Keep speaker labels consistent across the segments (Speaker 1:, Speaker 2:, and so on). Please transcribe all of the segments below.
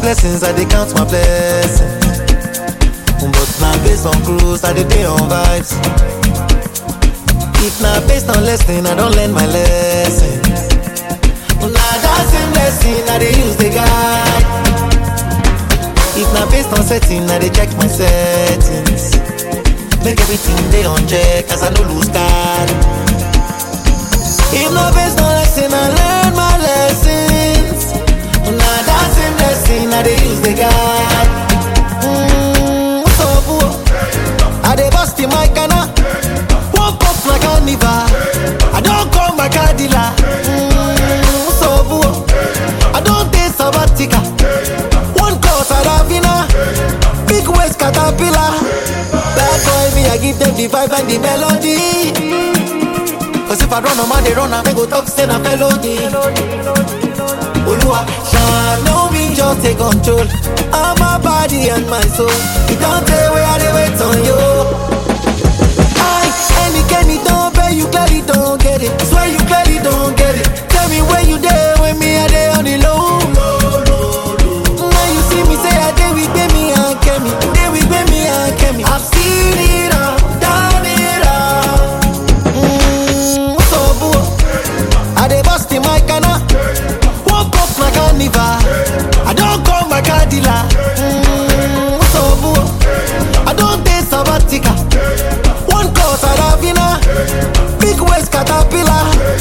Speaker 1: blessings, I dey count my blessings. But now based on cruise, I dey on vibes. If now based on lesson, I don't learn my lessons. Now that same lesson, I dey use the guide. If now based on setting, I dey check my settings. Make everything dey on check, as I no lose card. If not based on lesson, I learn my lessons. Now that same lesson, I dey use the guide. So poor, I dey bust in my canna. Woke up like carnival, I don't call my car dealer. So poor, I don't take sabbatical. One course at Avina, big waist caterpillar. Bad boy me, I give them the vibe and the melody. Cause if I run a man, they run a me go talk, say na felony. Oluwa, shine, no me just take control of my body and my soul. It don't tell where I dey wait on you. Any Kenny don't pay, you clearly don't get it. Swear you clearly don't get it. Tell me where you there when me I dey on the low. Now you see me say I dey with me and Kemi. Dey with me and Kemi. I've seen it all, done it all. So boo, I dey bust in my canna. Woke up my carnival, I don't call my car dealer. So boo, I don't take sabbatical. One course at Avina, big waist caterpillar.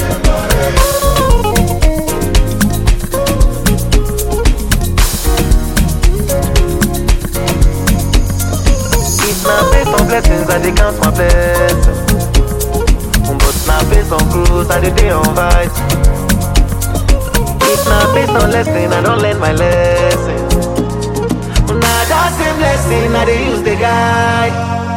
Speaker 1: If now based on blessings, I dey count my blessings. But now based on cruise, I dey on vibes. If now based on lesson, I don't learn my lesson. Now that same lesson, I dey use the guide.